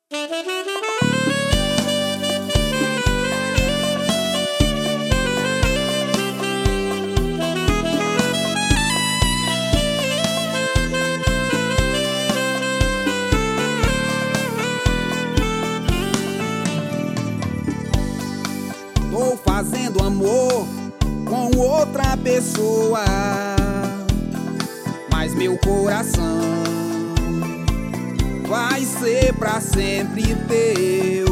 Tô fazendo amor com outra pessoa, mas meu coração vai ser pra sempre teu.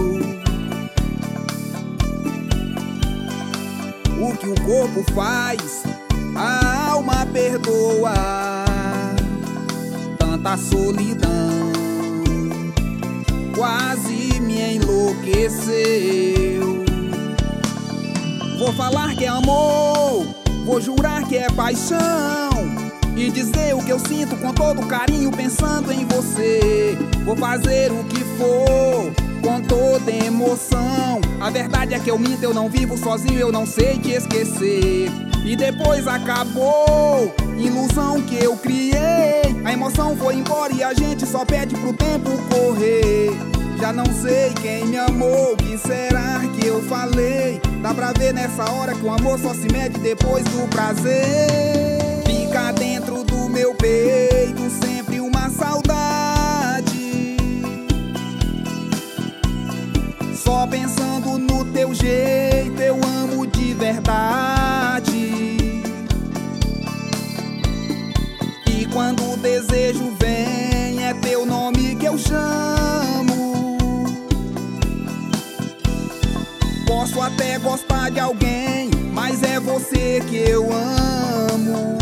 O que o corpo faz, a alma perdoa. Tanta solidão quase me enlouqueceu. Vou falar que é amor, vou jurar que é paixão, e dizer o que eu sinto com todo carinho pensando em você. Vou fazer o que for com toda emoção. A verdade é que eu minto, eu não vivo sozinho, eu não sei te esquecer. E depois acabou, ilusão que eu criei. A emoção foi embora e a gente só pede pro tempo correr. Já não sei quem me amou, o que será que eu falei? Dá pra ver nessa hora que o amor só se mede depois do prazer. Fica dentro do meu peito sempre uma saudade, só pensando no teu jeito eu amo de verdade. E quando o desejo vem é teu nome que eu chamo. Posso até gostar de alguém, mas é você que eu amo.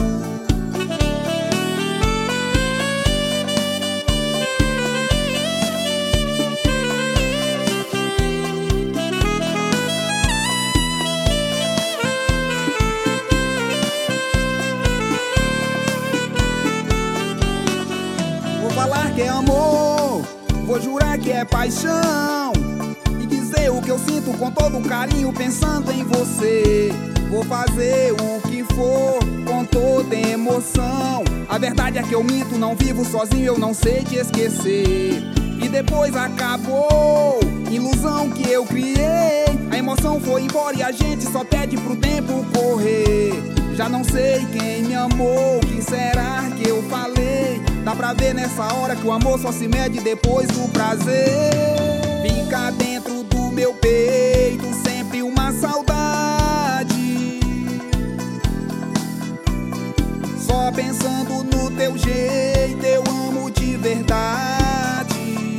Vou falar que é amor, vou jurar que é paixão, o que eu sinto com todo carinho pensando em você. Vou fazer o que for com toda emoção. A verdade é que eu minto, não vivo sozinho, eu não sei te esquecer. E depois acabou, ilusão que eu criei. A emoção foi embora e a gente só pede pro tempo correr. Já não sei quem me amou, o que será que eu falei? Dá pra ver nessa hora que o amor só se mede depois do prazer. Fica dentro do meu peito sempre uma saudade, só pensando no teu jeito eu amo de verdade.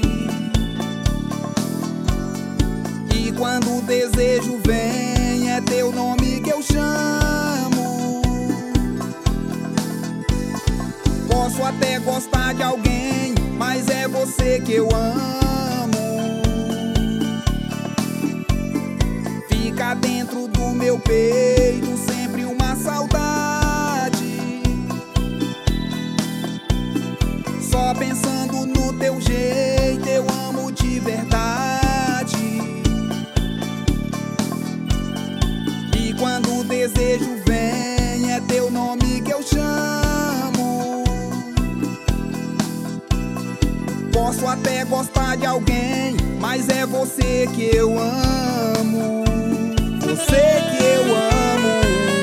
E quando o desejo vem é teu nome que eu chamo. Posso até gostar de alguém, mas é você que eu amo. Fica dentro do meu peito sempre uma saudade, só pensando no teu jeito eu amo de verdade. E quando o desejo vem é teu nome que eu chamo. Posso até gostar de alguém, mas é você que eu amo. Você que eu amo.